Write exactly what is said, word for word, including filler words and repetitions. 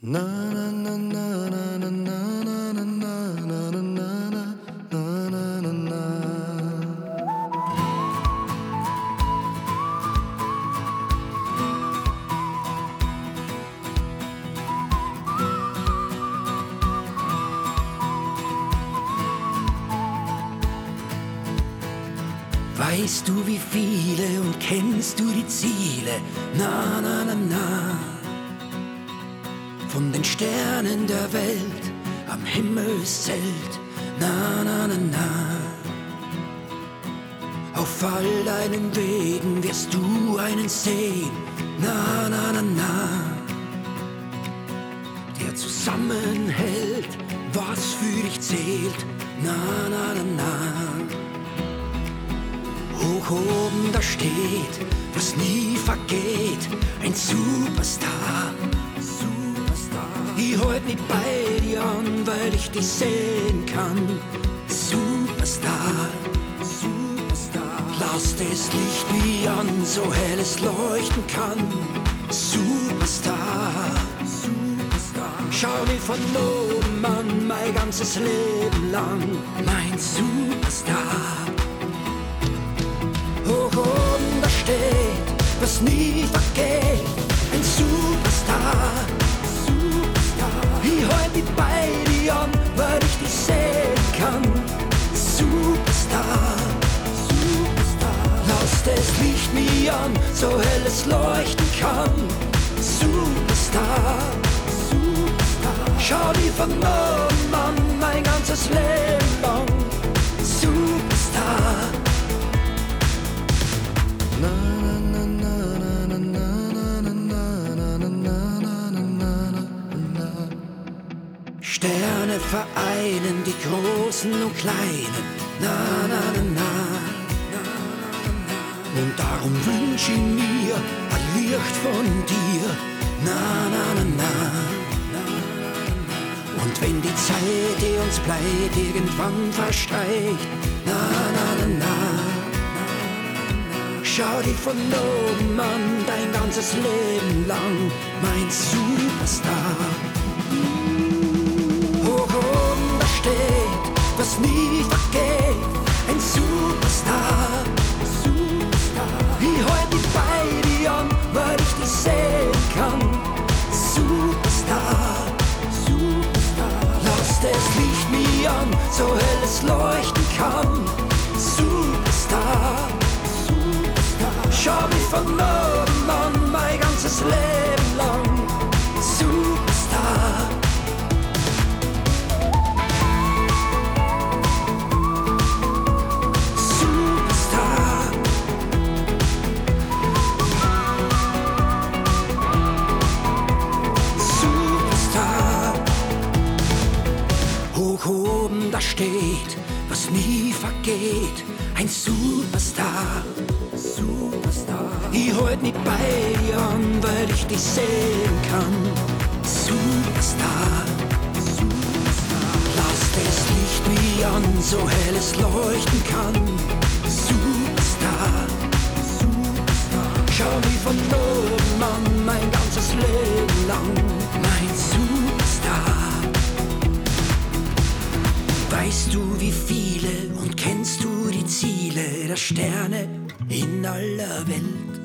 Na na na na na na na na na na na na na na. Weißt du, wie viele und kennst du die Ziele? Na, na, na, na. Von den Sternen der Welt am Himmelszelt. Na, na, na, na. Auf all deinen Wegen wirst du einen sehen. Na, na, na, na. Der zusammenhält, was für dich zählt. Na, na, na, na. Hoch oben da steht, was nie vergeht, ein Superstar. Superstar. Ich halt mich bei dir an, weil ich dich sehen kann. Superstar. Superstar. Lass das Licht wie an, so hell es leuchten kann. Superstar. Superstar. Schau mich von oben an, mein ganzes Leben lang, mein Superstar. Hoch oben da steht, was nie vergeht, ein Superstar. Superstar. Ich halt mich bei dir an, weil ich dich sehen kann. Superstar. Superstar. Lass das Licht mir an, so hell es leuchten kann. Superstar. Superstar. Schau dich von oben an, mein ganzes Leben lang. Superstar. Sterne vereinen die Großen und Kleinen. Na, na, na, na. Und darum wünsch ich mir ein Licht von dir. Na, na, na, na. Und wenn die Zeit, die uns bleibt, irgendwann verstreicht. Na, na, na, na. Schau dich von oben an, dein ganzes Leben lang, mein Superstar. Hoch oben da steht, was nie vergeht, ein Superstar. Superstar. Ich halt mich bei dir an, weil ich dich sehen kann. Superstar. Superstar. Lass das Licht mir an, so hell es leuchten kann. Superstar. Schau mich von oben an, mein ganzes Leben lang. Superstar. Superstar. Superstar. Hoch oben da steht, was nie vergeht, ein Superstar. Superstar. Ich halt mich bei dir an, weil ich dich sehen kann. Superstar. Superstar. Lass das Licht mir an, so hell es leuchten kann. Superstar. Superstar. Schau mich von oben an, mein ganzes Leben lang, mein Superstar. Weißt du, wie viele und kennst du die Ziele der Sterne in aller Welt?